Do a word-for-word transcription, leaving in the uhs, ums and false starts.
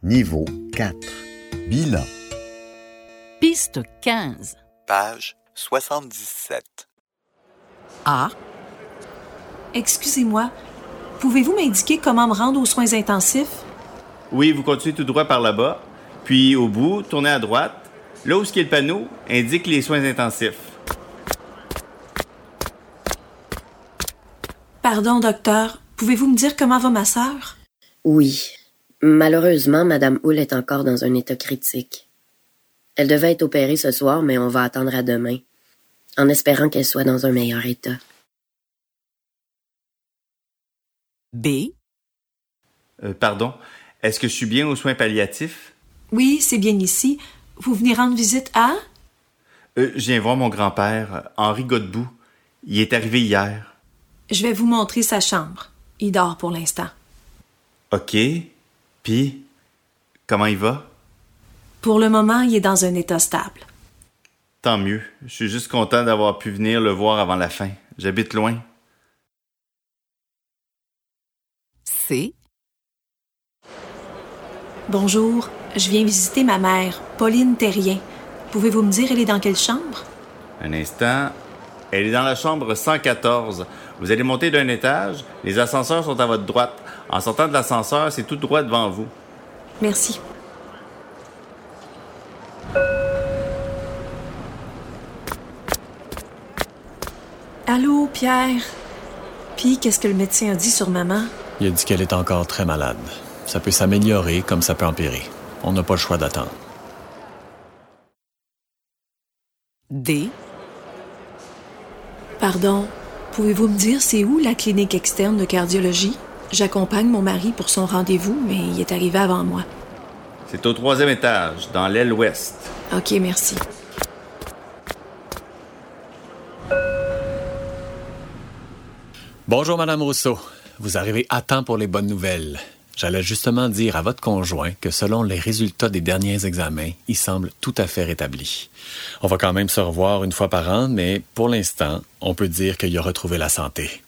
Niveau quatre. Bilan. Piste quinze. Page soixante-dix-sept. A. Excusez-moi, pouvez-vous m'indiquer comment me rendre aux soins intensifs? Oui, vous continuez tout droit par là-bas, puis au bout, tournez à droite. Là où est le panneau indique les soins intensifs. Pardon, docteur, pouvez-vous me dire comment va ma sœur? Oui. Malheureusement, Madame Hull est encore dans un état critique. Elle devait être opérée ce soir, mais on va attendre à demain, en espérant qu'elle soit dans un meilleur état. B. Euh, pardon, est-ce que je suis bien aux soins palliatifs? Oui, c'est bien ici. Vous venez rendre visite à? Euh, je viens voir mon grand-père, Henri Godbout. Il est arrivé hier. Je vais vous montrer sa chambre. Il dort pour l'instant. OK. Puis, comment il va? Pour le moment, il est dans un état stable. Tant mieux. Je suis juste content d'avoir pu venir le voir avant la fin. J'habite loin. C. Bonjour, je viens visiter ma mère, Pauline Terrien. Pouvez-vous me dire elle est dans quelle chambre? Un instant. Elle est dans la chambre cent quatorze. Vous allez monter d'un étage. Les ascenseurs sont à votre droite. En sortant de l'ascenseur, c'est tout droit devant vous. Merci. Allô, Pierre? Puis, qu'est-ce que le médecin a dit sur maman? Il a dit qu'elle est encore très malade. Ça peut s'améliorer comme ça peut empirer. On n'a pas le choix d'attendre. D. Pardon, pouvez-vous me dire c'est où la clinique externe de cardiologie? J'accompagne mon mari pour son rendez-vous, mais il est arrivé avant moi. C'est au troisième étage, dans l'aile ouest. OK, merci. Bonjour, Madame Rousseau. Vous arrivez à temps pour les bonnes nouvelles. J'allais justement dire à votre conjoint que selon les résultats des derniers examens, il semble tout à fait rétabli. On va quand même se revoir une fois par an, mais pour l'instant, on peut dire qu'il a retrouvé la santé.